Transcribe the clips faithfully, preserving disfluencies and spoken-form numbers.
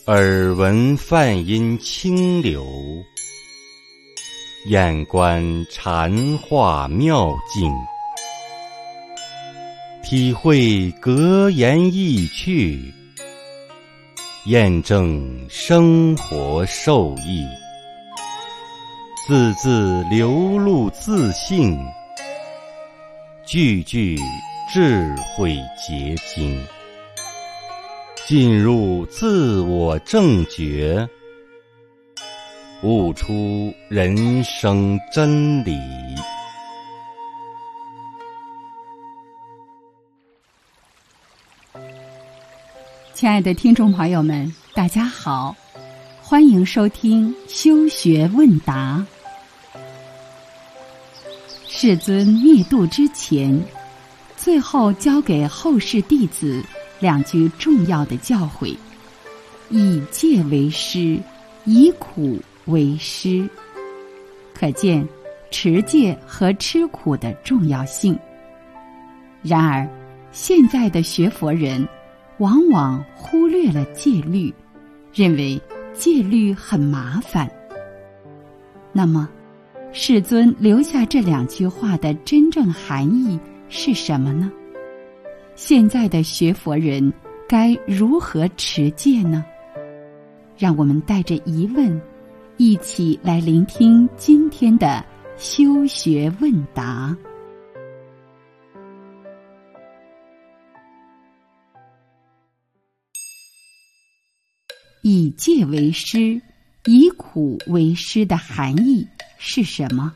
耳闻梵音清流，眼观禅化妙境，体会格言意趣，验证生活受益，字字流露自信，句句智慧结晶，进入自我正觉，悟出人生真理。 亲爱的听众朋友们，大家好，欢迎收听修学问答。世尊灭度之前，最后教给后世弟子两句重要的教诲：以戒为师，以苦为师。可见持戒和吃苦的重要性。然而，现在的学佛人往往忽略了戒律，认为戒律很麻烦。那么，世尊留下这两句话的真正含义是什么呢？现在的学佛人该如何持戒呢？让我们带着疑问，一起来聆听今天的修学问答。以戒为师，以苦为师的含义是什么？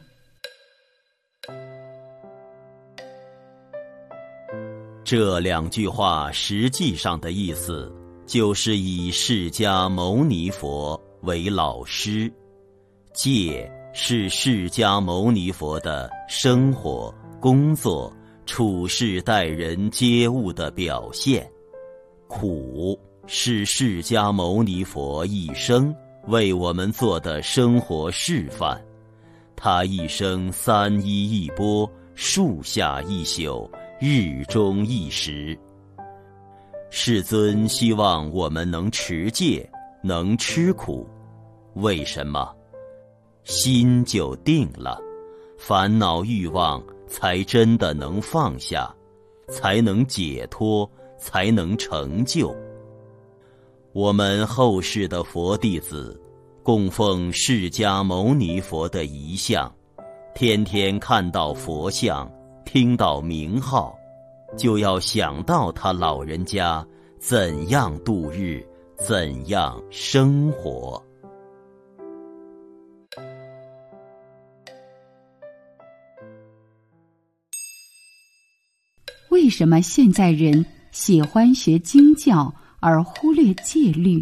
这两句话实际上的意思，就是以释迦牟尼佛为老师。戒是释迦牟尼佛的生活、工作、处事待人接物的表现，苦是释迦牟尼佛一生为我们做的生活示范。他一生三衣一钵，树下一宿，日中一时。世尊希望我们能持戒，能吃苦。为什么？心就定了，烦恼欲望才真的能放下，才能解脱，才能成就。我们后世的佛弟子供奉释迦牟尼佛的遗像，天天看到佛像，听到名号，就要想到他老人家怎样度日，怎样生活。 为什么现在人喜欢学经教而忽略戒律？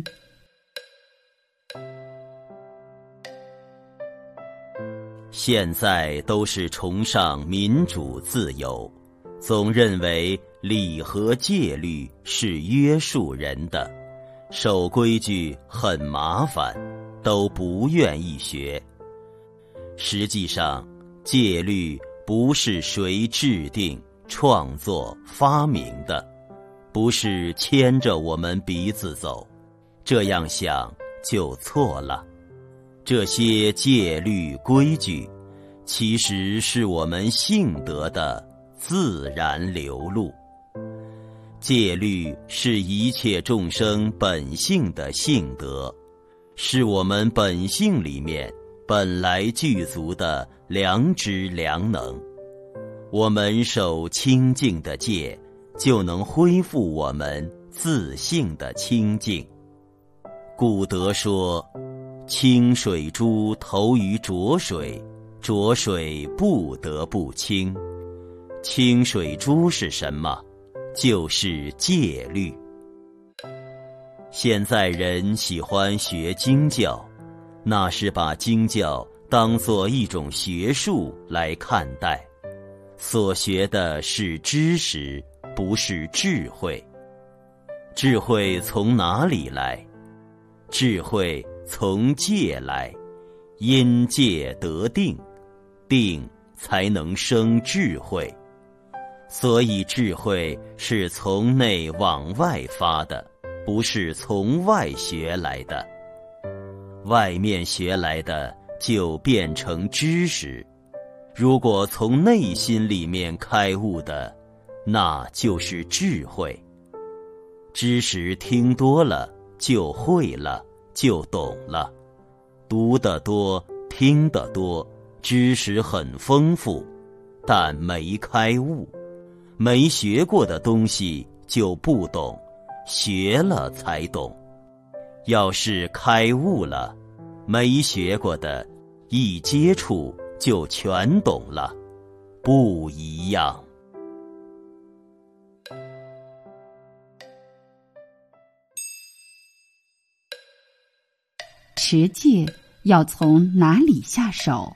现在都是崇尚民主自由，总认为礼和戒律是约束人的，守规矩很麻烦，都不愿意学。实际上，戒律不是谁制定、创作、发明的，不是牵着我们鼻子走，这样想就错了。这些戒律规矩，其实是我们性德的自然流露。戒律是一切众生本性的性德，是我们本性里面本来具足的良知良能。我们守清净的戒，就能恢复我们自性的清净。古德说，清水珠投于浊水，浊水不得不清。清水珠是什么？就是戒律。现在人喜欢学经教，那是把经教当作一种学术来看待，所学的是知识，不是智慧。智慧从哪里来？智慧从戒来，因戒得定，定才能生智慧。所以智慧是从内往外发的， 不是从外学来的。外面学来的就变成知识，如果从内心里面开悟的，那就是智慧。知识听多了就会了，就懂了。读得多，听得多，知识很丰富，但没开悟。没学过的东西就不懂，学了才懂。要是开悟了，没学过的一接触就全懂了，不一样。 持戒要从哪里下手？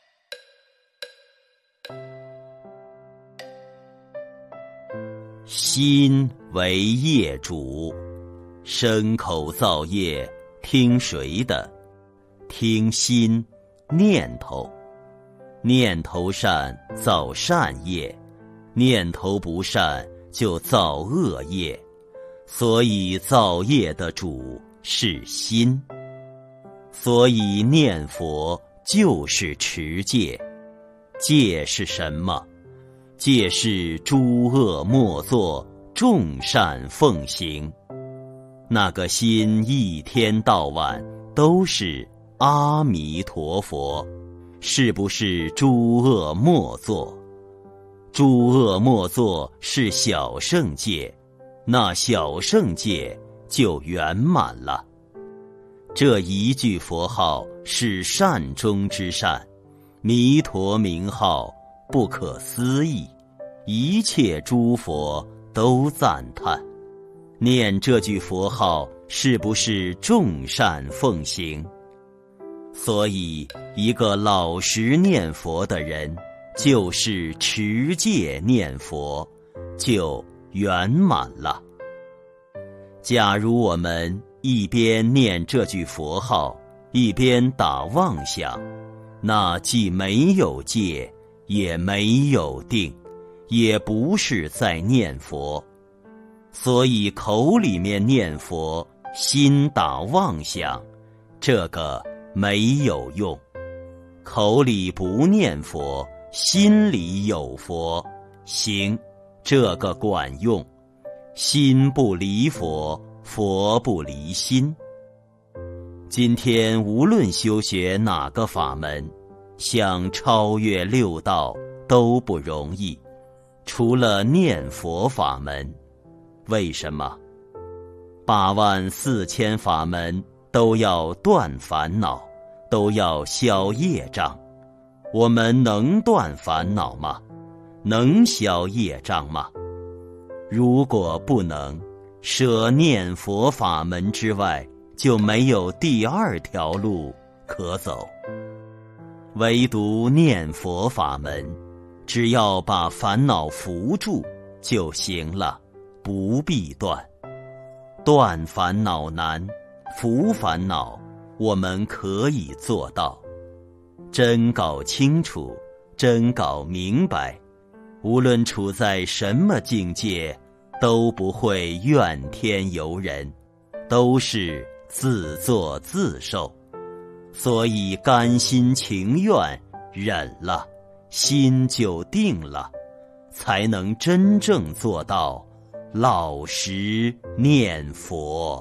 心为业主，身口造业，听谁的？听心，念头。念头善，造善业；念头不善，就造恶业。所以造业的主是心。所以念佛就是持戒。戒是什么？戒是诸恶莫作，众善奉行。那个心一天到晚都是阿弥陀佛，是不是诸恶莫作？诸恶莫作是小圣戒，那小圣戒就圆满了。这一句佛号是善中之善，弥陀名号不可思议，一切诸佛都赞叹。念这句佛号是不是众善奉行？所以一个老实念佛的人，就是持戒念佛，就圆满了。假如我们一边念这句佛号，一边打妄想，那既没有戒，也没有定，也不是在念佛。所以口里面念佛，心打妄想，这个没有用。口里不念佛，心里有佛，行，这个管用。心不离佛，佛不离心。今天无论修学哪个法门，想超越六道都不容易，除了念佛法门。为什么？八万四千法门都要断烦恼，都要消业障。我们能断烦恼吗？能消业障吗？如果不能，舍念佛法门之外，就没有第二条路可走。唯独念佛法门，只要把烦恼扶住就行了，不必断。断烦恼难，扶烦恼我们可以做到。真搞清楚，真搞明白，无论处在什么境界，都不会怨天尤人，都是自作自受。所以甘心情愿忍了，心就定了，才能真正做到老实念佛。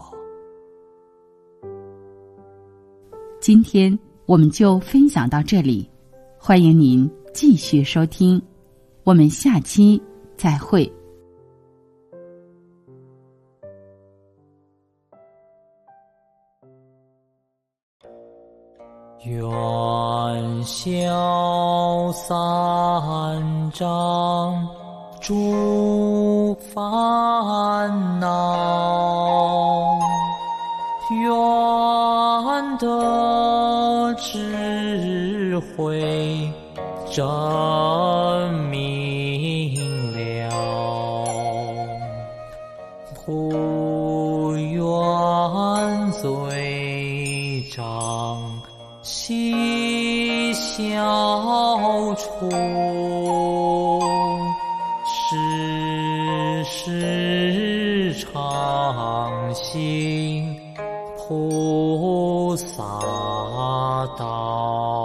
今天我们就分享到这里，欢迎您继续收听，我们下期再会。 愿消三障诸烦恼，愿得智慧真明了，不愿罪障悉消除，世世常行菩萨道。